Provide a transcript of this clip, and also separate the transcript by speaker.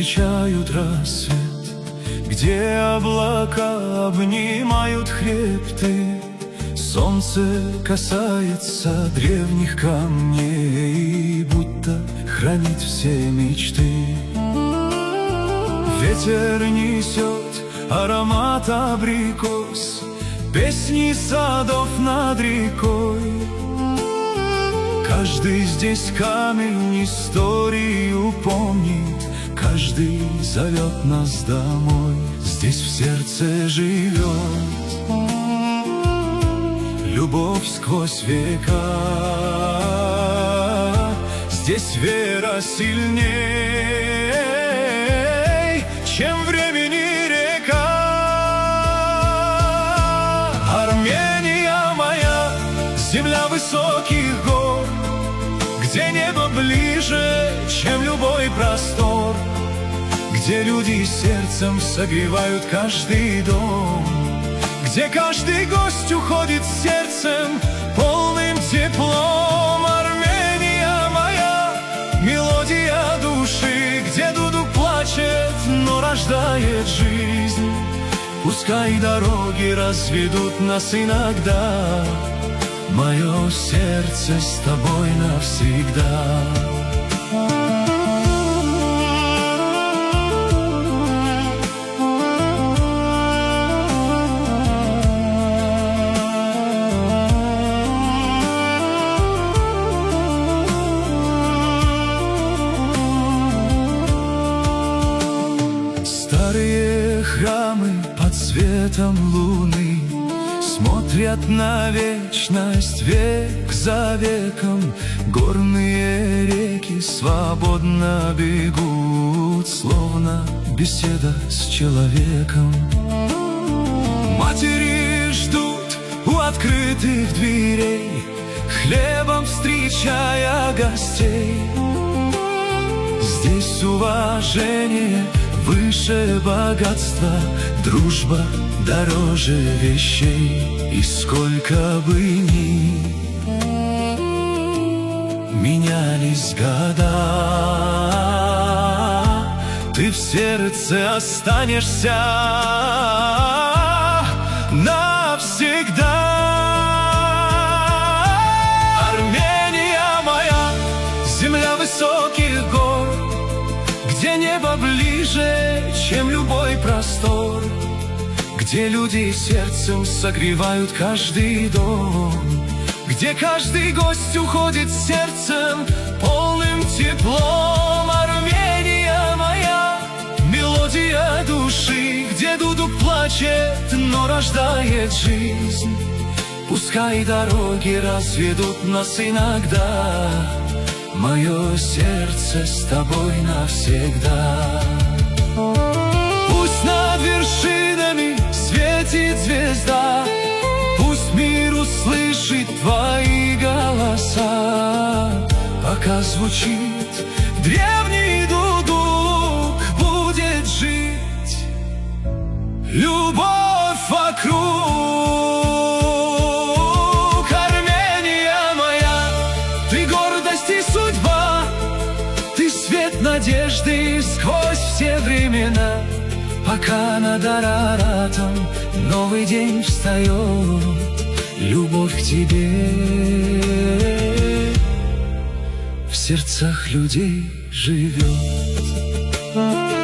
Speaker 1: встречают рассвет, где облака обнимают хребты. Солнце касается древних камней, будто хранит все мечты. Ветер несет аромат абрикос, песни садов над рекой. Каждый здесь камень историю помнит, каждый зовет нас домой. Здесь в сердце живет любовь сквозь века. Здесь вера сильней, чем времени река. Армения моя, земля высоких гор, где небо ближе, чем любой простор, где люди сердцем согревают каждый дом, где каждый гость уходит сердцем полным теплом. Армения моя, мелодия души, где дудук плачет, но рождает жизнь. Пускай дороги разведут нас иногда, мое сердце с тобой навсегда. Старые храмы под светом луны смотрят на вечность век за веком. Горные реки свободно бегут, словно беседа с человеком. Матери ждут у открытых дверей, хлебом встречая гостей. Здесь уважение выше богатства, дружба дороже вещей. И сколько бы ни менялись года, ты в сердце останешься навсегда. Армения моя, земля высоких гор, где небо ближе, чем любой простор, где люди сердцем согревают каждый дом, где каждый гость уходит сердцем полным теплом. Армения моя, мелодия души, где дудук плачет, но рождает жизнь. Пускай дороги разведут нас иногда, мое сердце с тобой навсегда. Пусть над вершинами светит звезда, пусть мир услышит твои голоса. Пока звучит древний дудук, будет жить любовь вокруг. Армения моя, ты гордость и судьба, ты свет надежды сквозь все времена. Пока над Араратом новый день встает, любовь к тебе в сердцах людей живет.